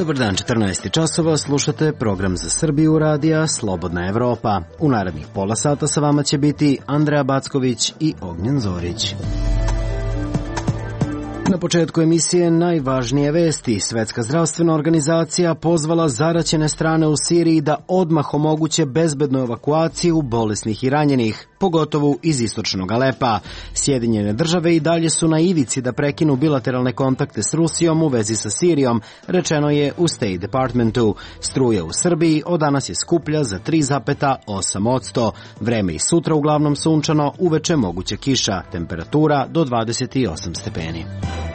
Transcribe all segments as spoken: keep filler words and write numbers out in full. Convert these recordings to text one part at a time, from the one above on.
Dobar dan, četrnaest časova, slušate program za Srbiju radija Slobodna Evropa. U narednih pola sata sa vama će biti Andreja Backović i Ognjen Zorić. Na početku emisije najvažnije vesti. Svetska zdravstvena organizacija pozvala zaraćene strane u Siriji da odmah omoguće bezbednu evakuaciju bolesnih i ranjenih, pogotovo iz istočnog Alepa. Sjedinjene države i dalje su na ivici da prekinu bilateralne kontakte s Rusijom u vezi sa Sirijom, rečeno je u State Departmentu. Struja u Srbiji od danas je skuplja za tri zarez osam posto. Vreme i sutra uglavnom sunčano, uveče moguća kiša, temperatura do dvadeset osam stepeni.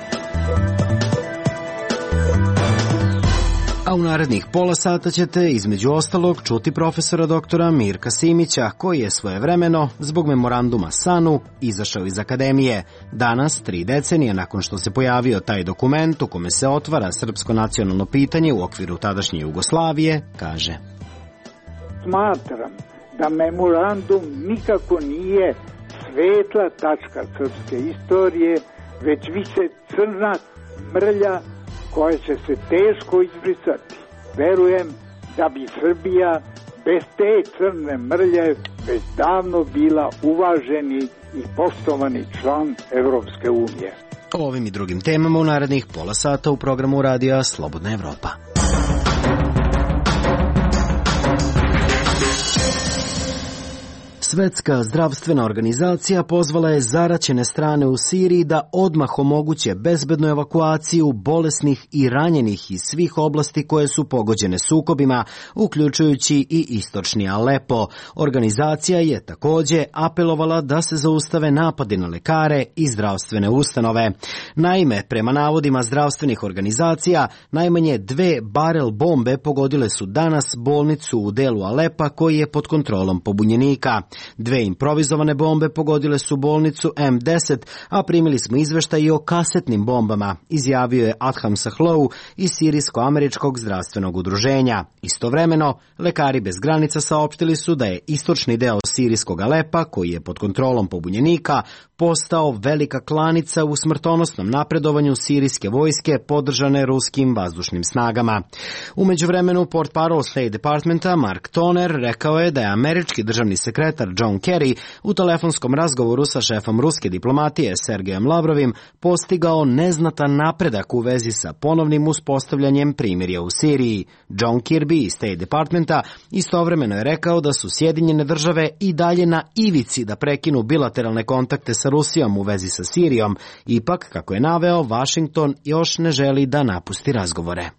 A u narednih pola sata ćete, između ostalog, čuti profesora doktora Mirka Simića, koji je svojevremeno, zbog memoranduma SANU, izašao iz akademije. Danas, tri decenije nakon što se pojavio taj dokument u kome se otvara srpsko nacionalno pitanje u okviru tadašnje Jugoslavije, kaže: Smatram da memorandum nikako nije svetla tačka srpske istorije, već više crna mrlja koja će se teško izbrisati. Verujem da bi Srbija bez te crne mrlje već davno bila uvaženi i poštovani član Evropske unije. O ovim i drugim temama u narednih pola sata u programu radija Slobodna Evropa. Svetska zdravstvena organizacija pozvala je zaraćene strane u Siriji da odmah omoguće bezbednu evakuaciju bolesnih i ranjenih iz svih oblasti koje su pogođene sukobima, uključujući i istočni Alepo. Organizacija je takođe apelovala da se zaustave napadi na lekare i zdravstvene ustanove. Naime, prema navodima zdravstvenih organizacija, najmanje dve barel bombe pogodile su danas bolnicu u delu Alepa koji je pod kontrolom pobunjenika. Dve improvizovane bombe pogodile su bolnicu M deset, a primili smo izveštaj i o kasetnim bombama, izjavio je Adham Sahlou iz Sirijsko-američkog zdravstvenog udruženja. Istovremeno, lekari bez granica saopštili su da je istočni deo sirijskog Alepa, koji je pod kontrolom pobunjenika, postao velika klanica u smrtonosnom napredovanju sirijske vojske podržane ruskim vazdušnim snagama. U međuvremenu, portparol State Departmenta Mark Toner rekao je da je američki državni sekretar John Kerry u telefonskom razgovoru sa šefom ruske diplomatije Sergejem Lavrovim postigao neznatan napredak u vezi sa ponovnim uspostavljanjem primirja u Siriji. John Kirby iz State Departmenta istovremeno je rekao da su Sjedinjene države i dalje na ivici da prekinu bilateralne kontakte sa Rusijom u vezi sa Sirijom, ipak, kako je naveo, Washington još ne želi da napusti razgovore.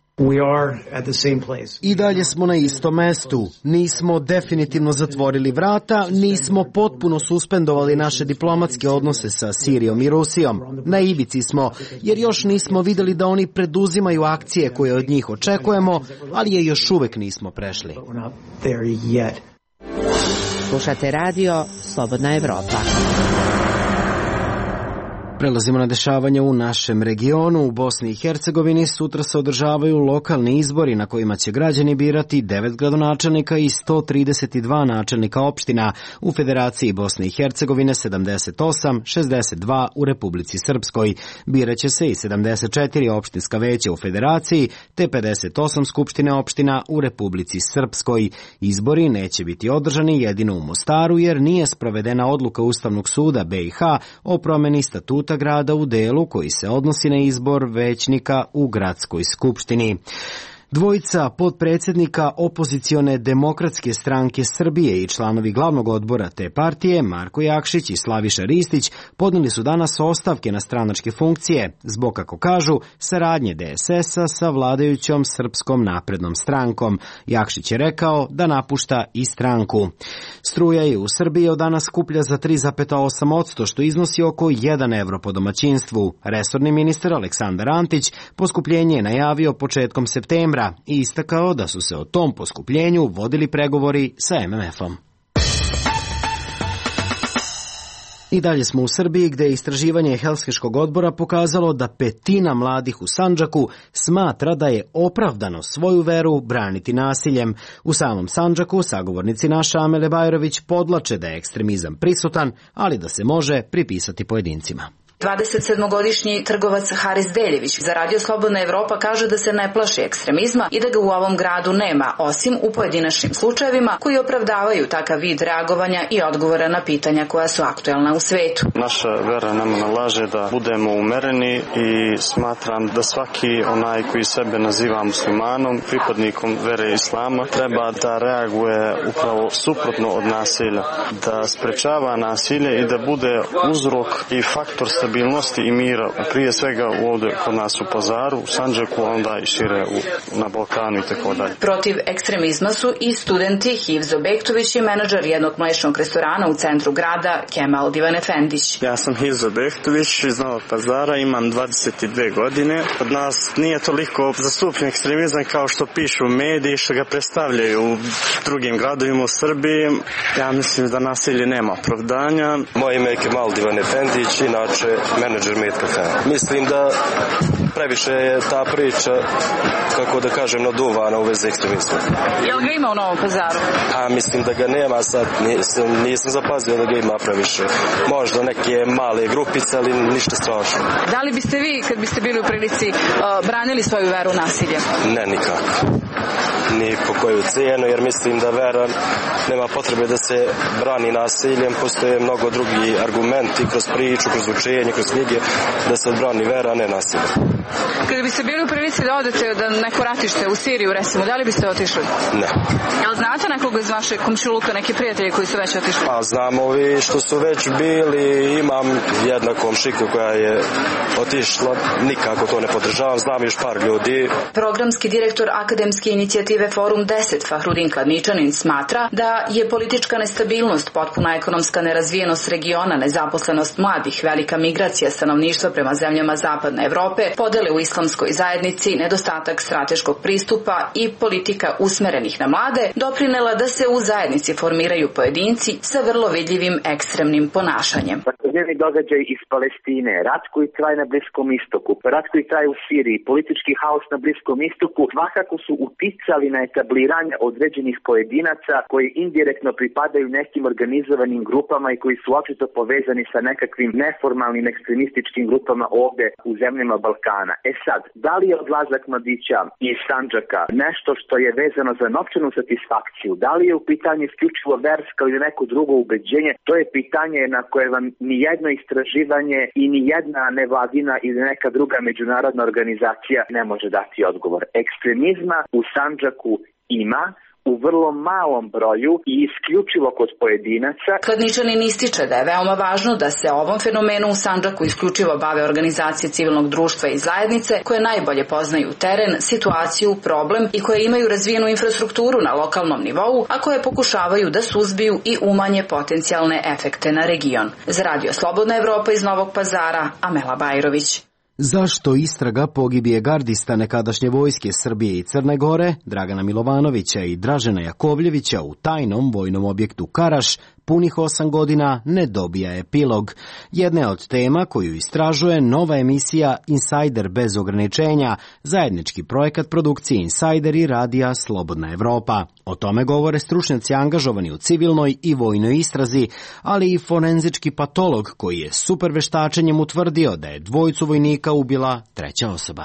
I dalje smo na istom mestu. Nismo definitivno zatvorili vrata, nismo potpuno suspendovali naše diplomatske odnose sa Sirijom i Rusijom. Na ivici smo, jer još nismo videli da oni preduzimaju akcije koje od njih očekujemo, ali je još uvek nismo prešli. Slušate radio Slobodna Evropa. Prelazimo na dešavanja u našem regionu. U Bosni i Hercegovini sutra se održavaju lokalni izbori na kojima će građani birati devet gradonačelnika i sto trideset dva načelnika opština. U Federaciji Bosne i Hercegovine sedamdeset osam, šezdeset dva u Republici Srpskoj. Biraće se i sedamdeset četiri opštinska veća u Federaciji, te pedeset osam skupštine opština u Republici Srpskoj. Izbori neće biti održani jedino u Mostaru, jer nije sprovedena odluka Ustavnog suda B i H o promeni statuta grada u delu koji se odnosi na izbor većnika u gradskoj skupštini. Dvojica potpredsjednika opozicione Demokratske stranke Srbije i članovi glavnog odbora te partije, Marko Jakšić i Slaviša Ristić, podneli su danas ostavke na stranačke funkcije zbog, kako kažu, saradnje D S S-a sa vladajućom Srpskom naprednom strankom. Jakšić je rekao da napušta i stranku. Struja je u Srbiji od danas skuplja za tri zarez osam posto, što iznosi oko jedan evro po domaćinstvu. Resorni ministar Aleksandar Antić poskupljenje je najavio početkom septembra i istakao da su se o tom poskupljenju vodili pregovori sa M M F-om. I dalje smo u Srbiji, gde je istraživanje Helsinškog odbora pokazalo da petina mladih u Sandžaku smatra da je opravdano svoju veru braniti nasiljem. U samom Sandžaku sagovornici naša Amele Bajrović podlače da je ekstremizam prisutan, ali da se može pripisati pojedincima. dvadesetsedmogodišnji trgovac Haris Deljević za Radio Slobodna Evropa kaže da se ne plaši ekstremizma i da ga u ovom gradu nema, osim u pojedinačnim slučajevima koji opravdavaju takav vid reagovanja i odgovora na pitanja koja su aktuelna u svetu. Naša vera nama nalaže da budemo umereni i smatram da svaki onaj koji sebe naziva muslimanom, pripadnikom vere islama, treba da reaguje upravo suprotno od nasilja, da sprečava nasilje i da bude uzrok i faktor stabilnosti i mira, prije svega ovdje kod nas u Pazaru, u Sandžaku, onda i šire u, na Balkanu i tako dalje. Protiv ekstremizma su i studenti. Hivzo Bektović je menadžer jednog mlečnog restorana u centru grada, Kemal Divanefendić. Ja sam Hivzo Bektović iz Novog Pazara, imam dvadeset dve godine. Kod nas nije toliko zastupljen ekstremizam kao što pišu mediji, što ga predstavljaju u drugim gradovima u Srbiji. Ja mislim da nasilje nema opravdanja. Moje ime je Kemal Divanefendić, inače menadžer Med Cafea. Mislim da previše je ta priča, kako da kažem, naduvana u vezi ekstremizma. Jel ga ima u Novom Pazaru? A mislim da ga nema sad, nisam, nisam zapazio da ga ima previše. Možda neke male grupice, ali ništa strašno. Da li biste vi, kad biste bili u prilici, uh, branili svoju veru nasilja? Ne, nikako. Ni po koju cijenu, jer mislim da vera nema potrebe da se brani nasiljem. Postoje mnogo drugi argumenti kroz priču, kroz učenje, kroz knjige, da se odbrani vera, a ne nasilje. Kada biste bili u prilici da odete da neko ratište u Siriju, recimo, da li biste otišli? Ne. Jel znate nekog iz vaše komšiluka, neki prijatelji koji su već otišli? Pa znam ovi što su već bili, imam jedna komšiku koja je otišla, nikako to ne podržavam, znam još par ljudi. Programski direktor akademske inicijative Forum deset, Fahrudin Kladničanin, smatra da je politička nestabilnost, potpuna ekonomska nerazvijenost regiona, nezaposlenost mladih, velika migracija stanovništva prema zemljama zapadne Evrope, podele u islamskoj zajednici, nedostatak strateškog pristupa i politika usmerenih na mlade doprinela da se u zajednici formiraju pojedinci sa vrlo vidljivim ekstremnim ponašanjem. Svakodnevni događaj iz Palestine, rat koji traje na Bliskom istoku, rat koji traje u Siriji, politički haos na Bliskom istoku, svakako su uticali na etabliranje određenih pojedinaca koji indirektno pripadaju nekim organizovanim grupama i koji su očito povezani sa nekakvim neformalnim ekstremističkim grupama ovde u zemljama Balkana. E sad, da li je odlazak mladića iz Sandžaka nešto što je vezano za novčanu satisfakciju, da li je u pitanju isključivo verska ili neko drugo ubeđenje, to je pitanje na koje vam ni jedno istraživanje i ni jedna nevladina ili neka druga međunarodna organizacija ne može dati odgovor. Ekstremizma u Sandžaku ima, u vrlo malom broju i isključivo kod pojedinaca. Kladničanin ističe da je veoma važno da se ovom fenomenu u Sandžaku isključivo bave organizacije civilnog društva i zajednice koje najbolje poznaju teren, situaciju, problem i koje imaju razvijenu infrastrukturu na lokalnom nivou, a koje pokušavaju da suzbiju i umanje potencijalne efekte na region. Za Radio Slobodna Evropa iz Novog Pazara, Amela Bajrović. Zašto istraga pogibije gardista nekadašnje vojske Srbije i Crne Gore, Dragana Milovanovića i Dražena Jakovljevića u tajnom vojnom objektu Karaš, punih osam godina ne dobija epilog. Jedna je od tema koju istražuje nova emisija Insajder bez ograničenja, zajednički projekat produkcije Insajder i radija Slobodna Evropa. O tome govore stručnjaci angažovani u civilnoj i vojnoj istrazi, ali i forenzički patolog koji je super veštačenjem utvrdio da je dvojicu vojnika ubila treća osoba.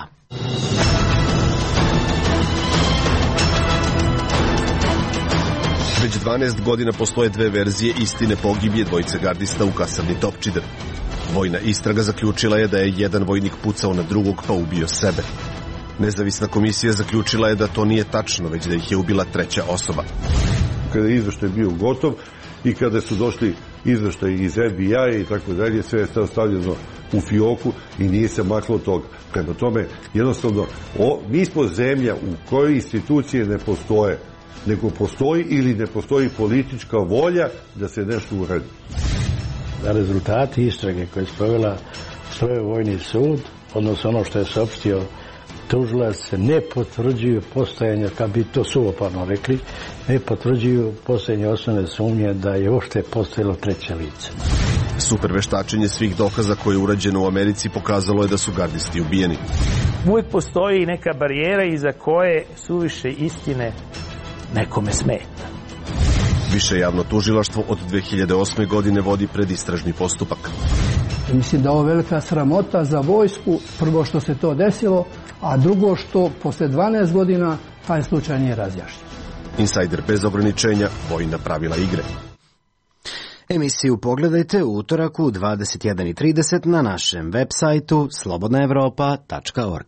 Već dvanaest godina postoje dve verzije istine pogibije dvojice gardista u kasarni Topčider. Vojna istraga zaključila je da je jedan vojnik pucao na drugog pa ubio sebe. Nezavisna komisija zaključila je da to nije tačno, već da ih je ubila treća osoba. Kada je izveštaj bio gotov i kada su došli izveštaj iz F B I i tako dalje, sve je stavljeno u fioku i nije se maklo od toga. Prema tome, jednostavno, o, mi smo zemlja u kojoj institucije ne postoje, nego postoji ili ne postoji politička volja da se nešto uradi. Da rezultati istrage koje je sprovela Strojevo vojni sud, odnosno ono što je saopštio tužilac, ne potvrđuju postojanje, kad bi to suvoparno rekli, ne potvrđuju postojanje osnovne sumnje da je uopšte postojalo treće lice. Super veštačenje svih dokaza koje je urađeno u Americi pokazalo je da su gardisti ubijeni. Uvijek postoji neka barijera iza koje suviše istine nekome smeta. Više javno tužilaštvo od dve hiljade osme godine vodi predistražni postupak. Mislim da je ovo velika sramota za vojsku, prvo što se to desilo, a drugo što posle dvanaest godina taj slučaj nije razjašnjen. Insajder bez ograničenja, vojna pravila igre. Emisiju pogledajte u utorak u dvadeset jedan i trideset na našem web sajtu slobodna evropa tačka org.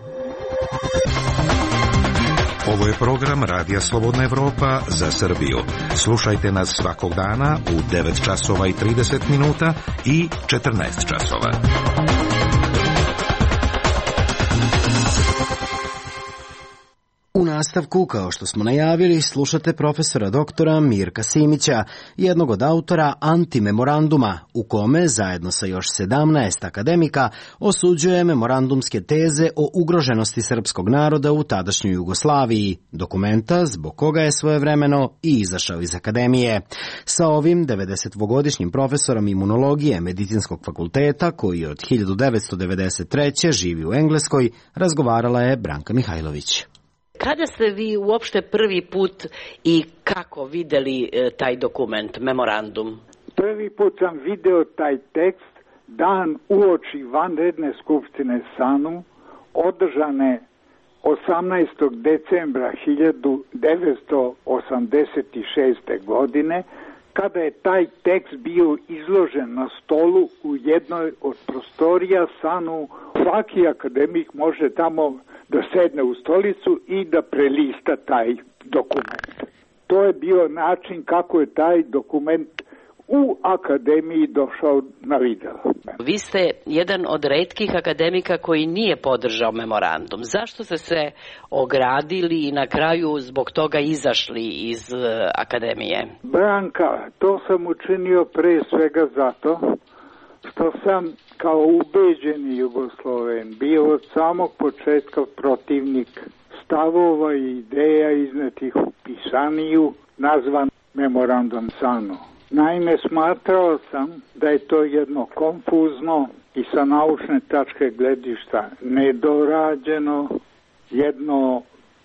Ovo je program Radija Slobodna Evropa za Srbiju. Slušajte nas svakog dana u devet časova i trideset minuta i četrnaest časova. U nastavku, kao što smo najavili, slušate profesora doktora Mirka Simića, jednog od autora antimemoranduma, u kome, zajedno sa još sedamnaest akademika, osuđuje memorandumske teze o ugroženosti srpskog naroda u tadašnjoj Jugoslaviji, dokumenta zbog koga je svojevremeno i izašao iz akademije. Sa ovim devedesetdvogodišnjim profesorom imunologije Medicinskog fakulteta, koji od hiljadu devetsto devedeset treće živi u Engleskoj, razgovarala je Branka Mihajlović. Kada ste vi uopšte prvi put i kako videli taj dokument, memorandum? Prvi put sam video taj tekst dan uoči vanredne skupštine SANU, održane osamnaestog decembra hiljadu devetsto osamdeset šeste. godine, kada je taj tekst bio izložen na stolu u jednoj od prostorija SANU. Svaki akademik može tamo da sedne u stolicu i da prelista taj dokument. To je bio način kako je taj dokument u akademiji došao na video. Vi ste jedan od retkih akademika koji nije podržao memorandum. Zašto ste se ogradili i na kraju zbog toga izašli iz akademije? Branka, to sam učinio pre svega zato što sam kao ubeđeni Jugosloven bio od samog početka protivnik stavova i ideja iznetih u pisaniju nazvan memorandum SANU. Naime, smatrao sam da je to jedno konfuzno i sa naučne tačke gledišta nedorađeno, jedno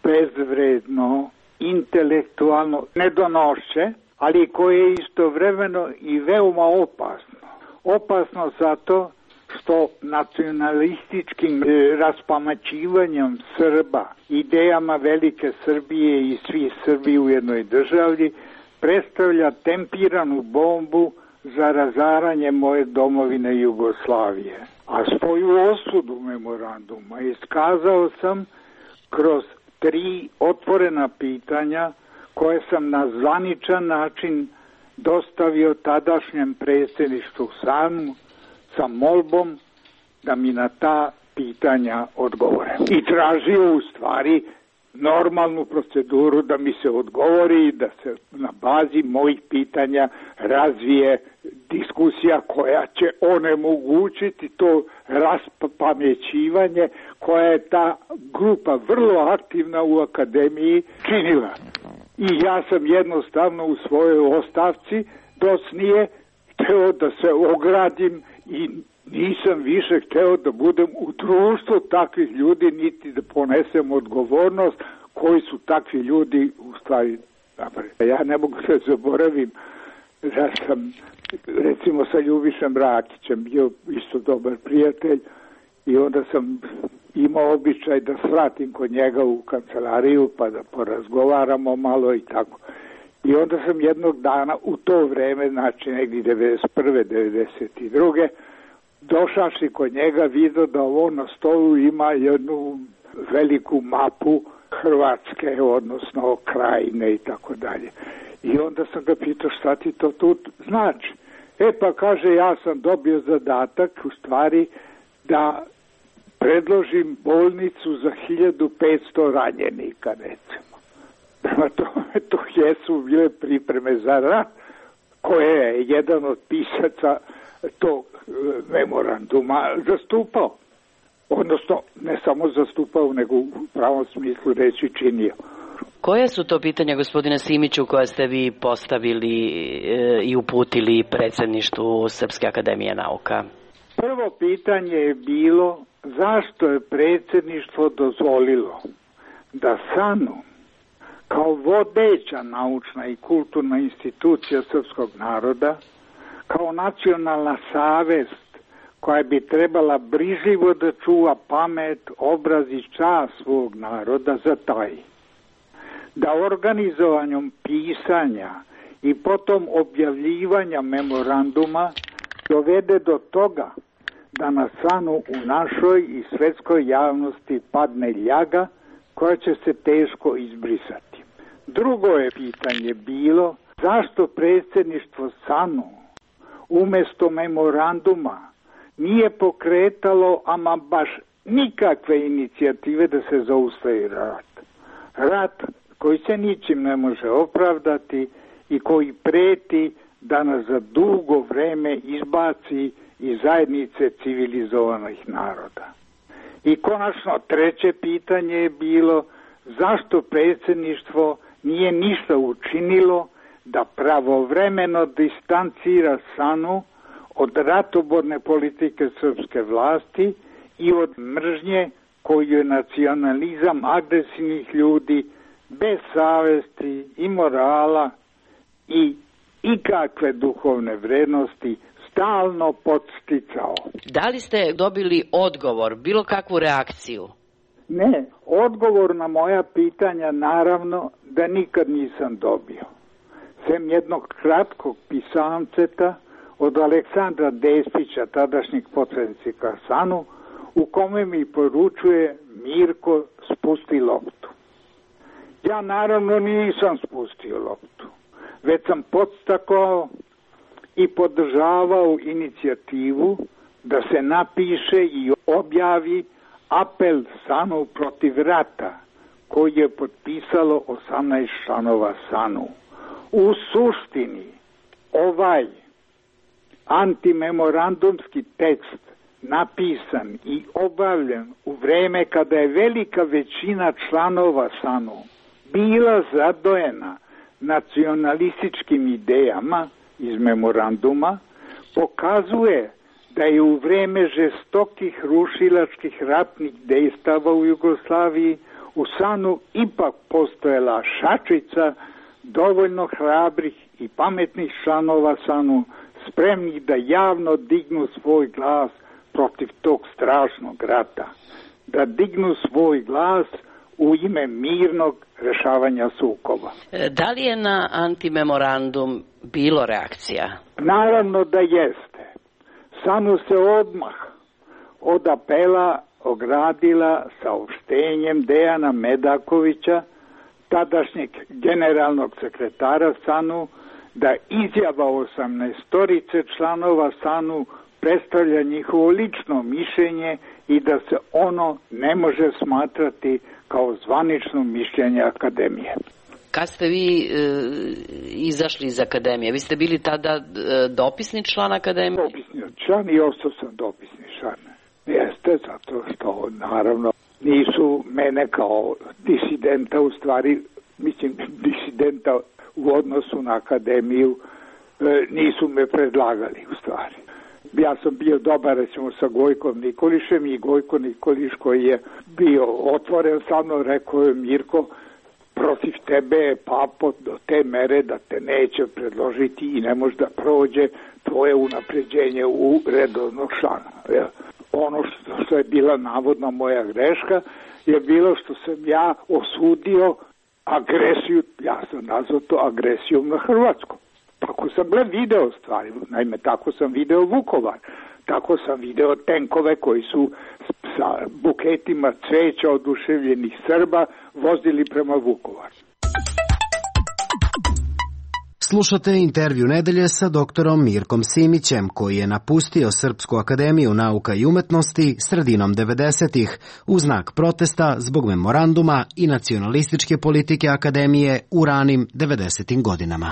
bezvredno, intelektualno nedonošće, ali koje je istovremeno i veoma opasno. Opasno zato što nacionalističkim raspamaćivanjem Srba, idejama velike Srbije i svi Srbi u jednoj državi, predstavlja tempiranu bombu za razaranje moje domovine Jugoslavije. A svoju osudu memoranduma iskazao sam kroz tri otvorena pitanja koje sam na zvaničan način dostavio tadašnjem predsjedništvu SANU sa molbom da mi na ta pitanja odgovore. I tražio u stvari normalnu proceduru da mi se odgovori i da se na bazi mojih pitanja razvije diskusija koja će onemogućiti to raspamećivanje koja je ta grupa vrlo aktivna u akademiji činila. I ja sam jednostavno u svojoj ostavci docnije hteo da se ogradim i nisam više hteo da budem u društvu takvih ljudi, niti da ponesem odgovornost koji su takvi ljudi u stvari napravili. Ja ne mogu se zaboravim da sam recimo sa Ljubišem Rakićem bio isto dobar prijatelj i onda sam imao običaj da svratim kod njega u kancelariju pa da porazgovaramo malo i tako. I onda sam jednog dana u to vreme, znači negdje devedeset prve devedeset druge došavši kod njega vidio da ovo na stolu ima jednu veliku mapu Hrvatske, odnosno Krajine i tako dalje. I onda sam ga pitao šta ti to tu znači. E pa kaže, ja sam dobio zadatak u stvari da predložim bolnicu za hiljadu petsto ranjenika, recimo. Prema tome, to jesu bile pripreme za rat, koje je jedan od pisaca tog memoranduma zastupao. Odnosno, ne samo zastupao, nego u pravom smislu reći činio. Koje su to pitanja, gospodine Simiću, koje ste vi postavili e, i uputili predsjedništvu Srpske akademije nauka? Prvo pitanje je bilo zašto je predsjedništvo dozvolilo da SANU kao vodeća naučna i kulturna institucija srpskog naroda, kao nacionalna savest koja bi trebala brižljivo da čuva pamet, obraz i čast svog naroda zataji. Da organizovanjem pisanja i potom objavljivanja memoranduma dovede do toga da na Sanu u našoj i svetskoj javnosti padne ljaga koja će se teško izbrisati. Drugo je pitanje bilo zašto predsjedništvo Sanu umjesto memoranduma nije pokretalo ama baš nikakve inicijative da se zaustavi rat. Rat koji se ničim ne može opravdati i koji preti da nas za dugo vreme izbaci iz zajednice civilizovanih naroda. I konačno treće pitanje je bilo zašto predsjedništvo nije ništa učinilo da pravovremeno distancira Sanu od ratoborne politike srpske vlasti i od mržnje koju je nacionalizam agresivnih ljudi bez savesti i morala i ikakve duhovne vrednosti stalno podsticao. Da li ste dobili odgovor, bilo kakvu reakciju? Ne, odgovor na moja pitanja naravno da nikad nisam dobio. Sem jednog kratkog pisamceta od Aleksandra Despića, tadašnjeg potpredsjednika Sanu, u kome mi poručuje Mirko, spusti loptu. Ja naravno nisam spustio loptu, već sam podstakao i podržavao inicijativu da se napiše i objavi apel Sanu protiv rata koji je potpisalo osamnaest članova Sanu. U suštini ovaj antimemorandumski tekst napisan i obavljen u vreme kada je velika većina članova Sanu bila zadojena nacionalističkim idejama iz memoranduma, pokazuje da je u vreme žestokih rušilačkih ratnih dejstava u Jugoslaviji u Sanu ipak postojala šačica dovoljno hrabrih i pametnih članova Sanu, spremnih da javno dignu svoj glas protiv tog strašnog rata, da dignu svoj glas u ime mirnog rešavanja sukoba. Da li je na antimemorandum bilo reakcija? Naravno da jeste. Sanu se odmah od apela ogradila saopštenjem Dejana Medakovića, tadašnjeg generalnog sekretara Sanu, da izjava osamnaestorice članova Sanu predstavlja njihovo lično mišljenje i da se ono ne može smatrati kao zvanično mišljenje akademije. Kad ste vi e, izašli iz akademije? Vi ste bili tada e, dopisni član akademije? Dopisni član i ostao sam dopisni član. Jeste, zato što naravno nisu mene kao disidenta, u stvari, mislim, disidenta u odnosu na akademiju, e, nisu me predlagali u stvari. Ja sam bio dobar recimo sa Gojkom Nikolišem i Gojko Nikoliš koji je bio otvoren sa mnom, rekao je Mirko, protiv tebe je papo do te mere da te neće predložiti i ne može da prođe tvoje unapređenje u redovnog člana. Ono što, što je bila navodna moja greška je bilo što sam ja osudio agresiju, ja sam nazvao to agresijom na Hrvatsku. Tako sam gle video stvari, naime tako sam video Vukovar, tako sam video tenkove koji su sa buketima cveća oduševljenih Srba vozili prema Vukovaru. Slušate intervju nedelje sa doktorom Mirkom Simićem, koji je napustio Srpsku akademiju nauka i umetnosti sredinom devedesetih u znak protesta zbog memoranduma i nacionalističke politike akademije u ranim devedesetim godinama.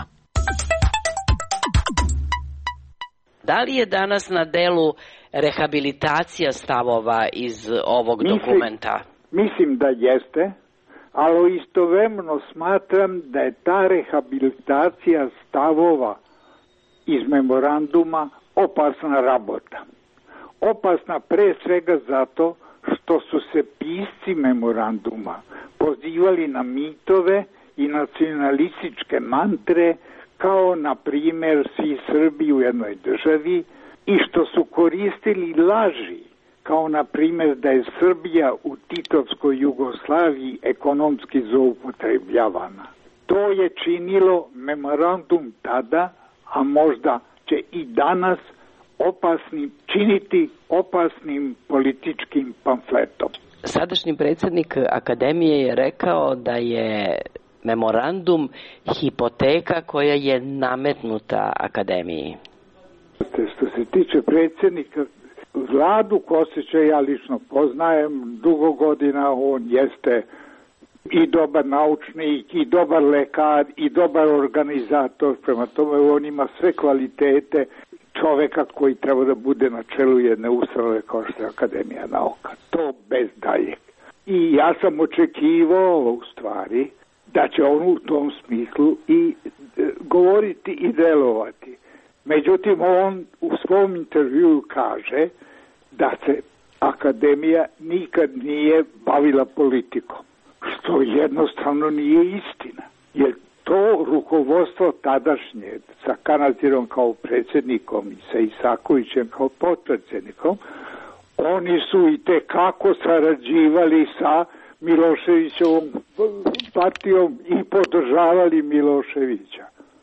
Da li je danas na delu rehabilitacija stavova iz ovog mislim, dokumenta? Mislim da jeste, ali istovremeno smatram da je ta rehabilitacija stavova iz memoranduma opasna rabota. Opasna pre svega zato što su se pisci memoranduma pozivali na mitove i nacionalističke mantre, kao na primjer svi Srbi u jednoj državi, i što su koristili laži, kao na primjer da je Srbija u Titovskoj Jugoslaviji ekonomski zloupotrebljavana. To je činilo memorandum tada, a možda će i danas opasnim, činiti opasnim političkim pamfletom. Sadašnji predsjednik Akademije je rekao da je memorandum hipoteka koja je nametnuta Akademiji. Što se tiče predsjednika, Vladu Kostića ja lično poznajem dugo godina, on jeste i dobar naučnik, i dobar lekar, i dobar organizator, prema tome on ima sve kvalitete čoveka koji treba da bude na čelu jedne ustanove kao što je Akademija nauka. To bez daljeg. I ja sam očekivao u stvari da će on u tom smislu i e, govoriti i delovati. Međutim, on u svom intervjuu kaže da se Akademija nikad nije bavila politikom, što jednostavno nije istina. Jer to rukovodstvo tadašnje sa Kanazirom kao predsjednikom i sa Isakovićem kao potpredsjednikom, oni su i tekako sarađivali sa Miloševićevom partijom i podržavali Miloševića.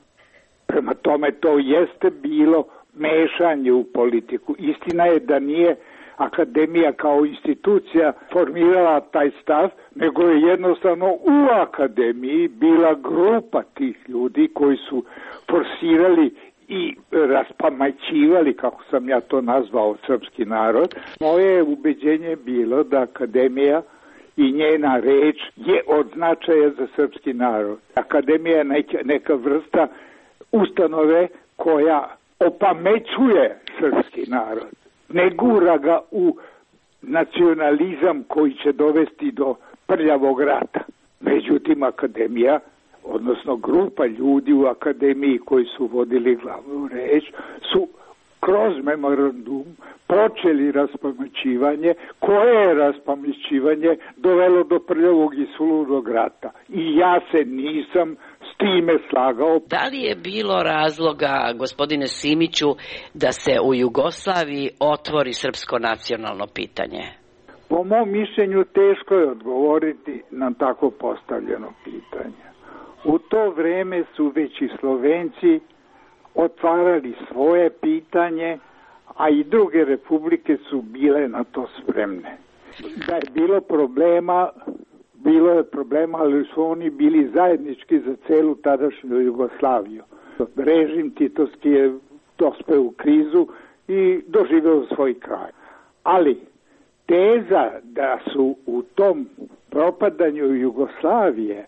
Prema tome to jeste bilo mešanje u politiku. Istina je da nije Akademija kao institucija formirala taj stav, nego je jednostavno u Akademiji bila grupa tih ljudi koji su forsirali i raspamaćivali, kako sam ja to nazvao, srpski narod. Moje ubeđenje bilo da Akademija i njena reč je od značaja za srpski narod. Akademija je neka, neka vrsta ustanove koja opamećuje srpski narod. Ne gura ga u nacionalizam koji će dovesti do prljavog rata. Međutim, Akademija, odnosno grupa ljudi u Akademiji koji su vodili glavnu reč, su kroz memorandum počeli raspamećivanje, koje je raspamećivanje dovelo do prljavog i suludog rata. I ja se nisam s time slagao. Da li je bilo razloga, gospodine Simiću, da se u Jugoslaviji otvori srpsko nacionalno pitanje? Po mom mišljenju teško je odgovoriti na tako postavljeno pitanje. U to vreme su već i Slovenci otvarali svoje pitanje, a i druge republike su bile na to spremne. Da je bilo problema, bilo je problema, ali su oni bili zajednički za celu tadašnju Jugoslaviju. Režim titovski je dospeo u krizu i doživeo svoj kraj. Ali teza da su u tom propadanju Jugoslavije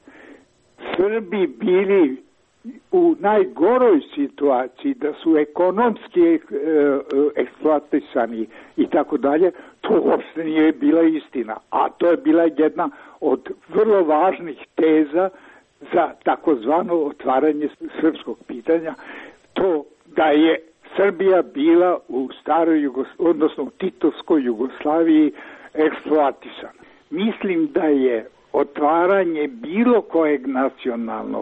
Srbi bili u najgoroj situaciji, da su ekonomski e, eksploatisani i tako dalje, to uopšte nije bila istina. A to je bila jedna od vrlo važnih teza za takozvano otvaranje srpskog pitanja, to da je Srbija bila u staroj Jugoslaviji, odnosno u Titovskoj Jugoslaviji eksploatisana. Mislim da je otvaranje bilo kojeg nacionalnog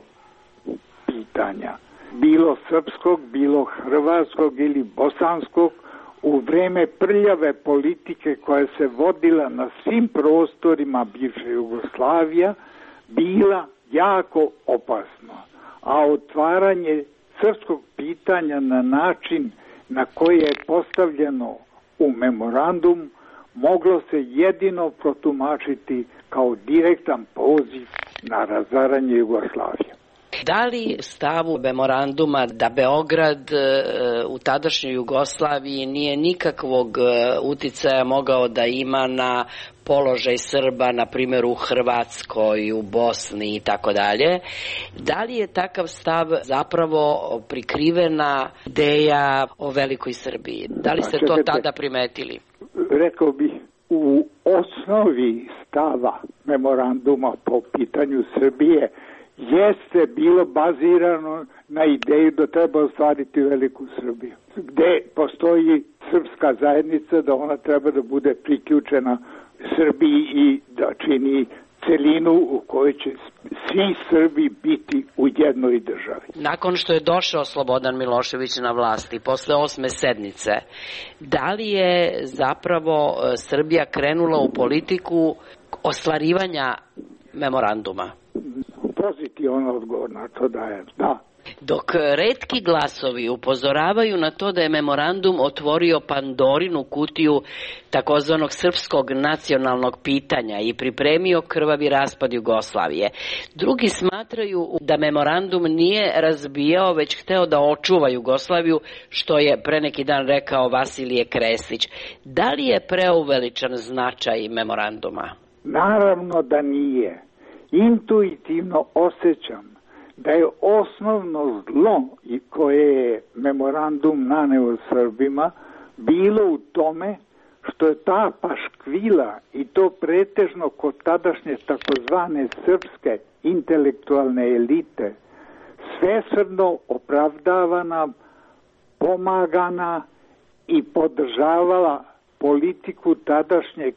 pitanja, bilo srpskog, bilo hrvatskog ili bosanskog, u vreme prljave politike koja se vodila na svim prostorima bivše Jugoslavija, bila jako opasno. A otvaranje srpskog pitanja na način na koji je postavljeno u memorandum moglo se jedino protumačiti kao direktan poziv na razaranje Jugoslavije. Da li stavu memoranduma da Beograd u tadašnjoj Jugoslaviji nije nikakvog uticaja mogao da ima na položaj Srba, na primjer u Hrvatskoj, u Bosni i tako dalje, da li je takav stav zapravo prikrivena ideja o velikoj Srbiji? Da li ste to tada primetili? Rekao bih, u osnovi stava memoranduma po pitanju Srbije jeste bilo bazirano na ideju da treba ostvariti veliku Srbiju, gde postoji srpska zajednica, da ona treba da bude priključena Srbiji i da čini celinu u kojoj će svi Srbi biti u jednoj državi. Nakon što je došao Slobodan Milošević na vlast i posle osme sednice, da li je zapravo Srbija krenula u politiku ostvarivanja memoranduma? Pozitivan odgovor na to da je da. Dok retki glasovi upozoravaju na to da je memorandum otvorio Pandorinu kutiju takozvanog srpskog nacionalnog pitanja i pripremio krvavi raspad Jugoslavije, drugi smatraju da memorandum nije razbijao, već hteo da očuva Jugoslaviju, što je pre neki dan rekao Vasilije Krestić. Da li je preuveličan značaj memoranduma? Naravno da nije. Intuitivno osjećam da je osnovno zlo koje je memorandum naneo Srbima bilo u tome što je ta paškvila, i to pretežno kod tadašnje takozvane srpske intelektualne elite, svesrdno opravdavana, pomagana i podržavala politiku tadašnjeg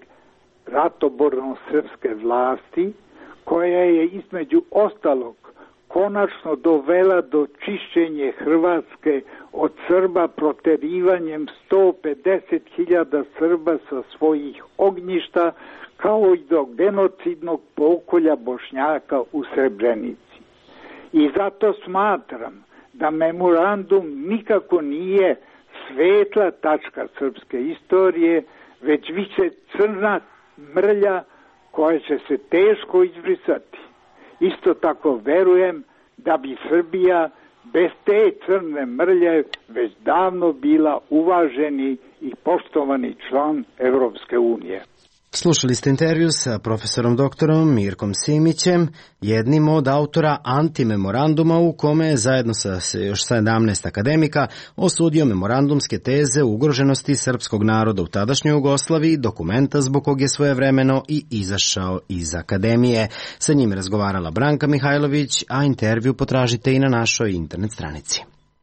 ratoborno-srpske vlasti, koja je između ostalog konačno dovela do čišćenja Hrvatske od Srba proterivanjem sto pedeset hiljada Srba sa svojih ognjišta, kao i do genocidnog pokolja Bošnjaka u Srebrenici. I zato smatram da memorandum nikako nije svetla tačka srpske istorije, već više crna mrlja koja će se teško izbrisati. Isto tako verujem da bi Srbija bez te crne mrlje već davno bila uvaženi i poštovani član Evropske unije. Slušali ste intervju sa profesorom doktorom Mirkom Simićem, jednim od autora antimemoranduma, u kome je zajedno sa još sedamnaest akademika osudio memorandumske teze o ugroženosti srpskog naroda u tadašnjoj Jugoslaviji, dokumenta zbog kog je svojevremeno i izašao iz akademije. Sa njim razgovarala Branka Mihajlović, a intervju potražite i na našoj internet stranici.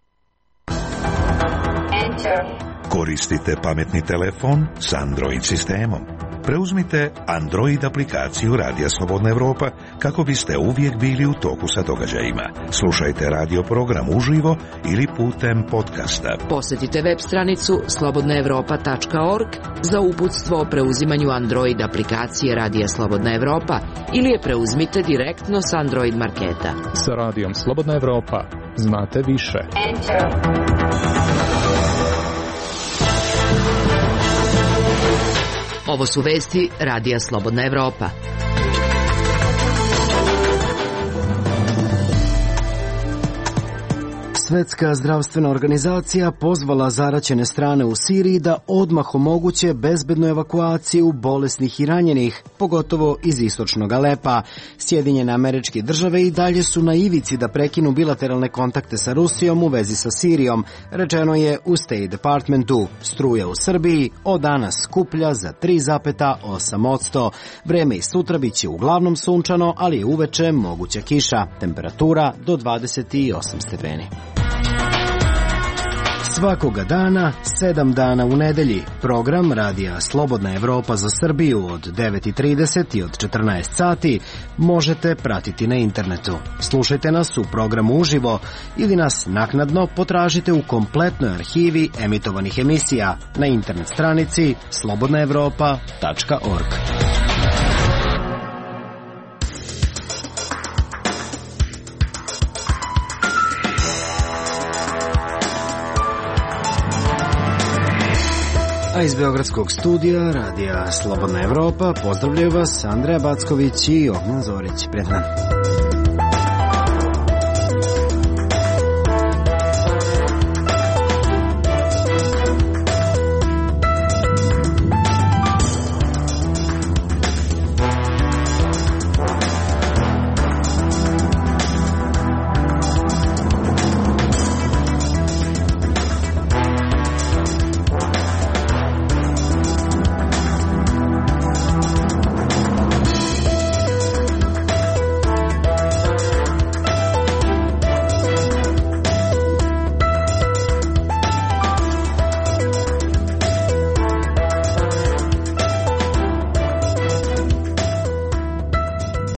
Koristite pametni telefon s Android sistemom. Preuzmite Android aplikaciju Radija Slobodna Evropa kako biste uvijek bili u toku sa događajima. Slušajte radio program uživo ili putem podcasta. Posjetite web stranicu slobodna evropa tačka org za uputstvo o preuzimanju Android aplikacije Radija Slobodna Evropa ili je preuzmite direktno s Android marketa. Sa Radijom Slobodna Evropa znate više. Ovo su vesti Radija Slobodna Evropa. Svetska zdravstvena organizacija pozvala zaraćene strane u Siriji da odmah omoguće bezbednu evakuaciju bolesnih i ranjenih, pogotovo iz istočnog Alepa. Sjedinjene Američke Države i dalje su na ivici da prekinu bilateralne kontakte sa Rusijom u vezi sa Sirijom, rečeno je u State Departmentu. Struja u Srbiji od danas skuplja za tri zarez osam posto. Vreme i sutra biće uglavnom sunčano, ali je uveče moguća kiša. Temperatura do dvadeset osam stepeni. Svakoga dana, sedam dana u nedelji, program Radija Slobodna Evropa za Srbiju od devet i trideset i od četrnaest sati možete pratiti na internetu. Slušajte nas u programu uživo ili nas naknadno potražite u kompletnoj arhivi emitovanih emisija na internet stranici slobodna evropa tačka org. A iz Beogradskog studija Radija Slobodna Evropa pozdravljaju vas Andreja Backović i Ognjen Zorić. Prijatno.